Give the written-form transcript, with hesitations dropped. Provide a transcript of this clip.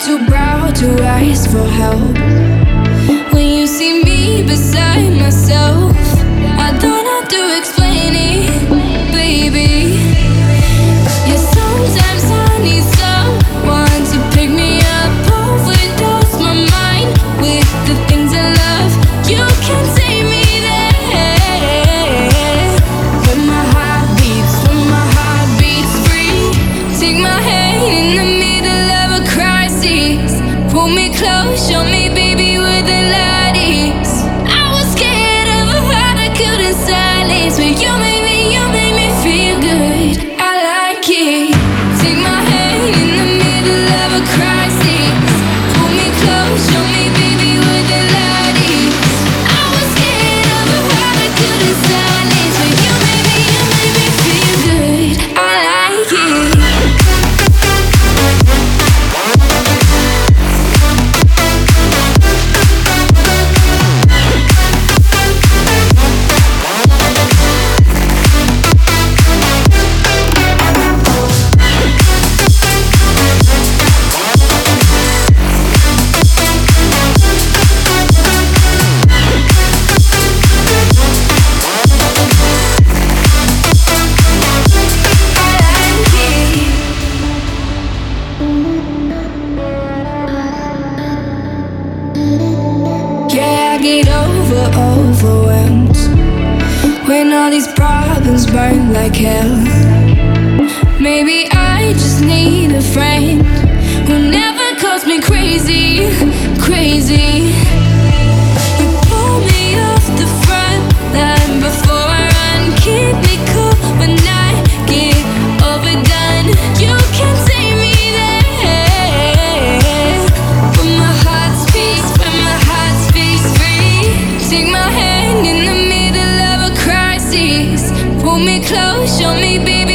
too proud to ask for help. When you see me beside myself, I don't have to explain it, baby. Yeah, sometimes I need someone to pick me up, overdose my mind with the things I love. You can take me there. When my heart beats free. Take my hand in the middle of a crisis. Pull me close, show me, baby, where the light is. I was scared of a heart I couldn't silence, but you made me feel good. I like it. Take my hand in the middle of a crisis. Pull me close, show me, baby, where the light is. I was scared of a heart I couldn't silence, but you made me feel good. I like it. Yeah, I get overwhelmed when all these problems burn like hell. Maybe I just need a friend who never calls me crazy, crazy. You pull me off the front line before I run, keep me cool when I get overdone. You can take me there. When my heart speaks free. Take my hand in the middle of a crisis. Pull me close, show me, baby,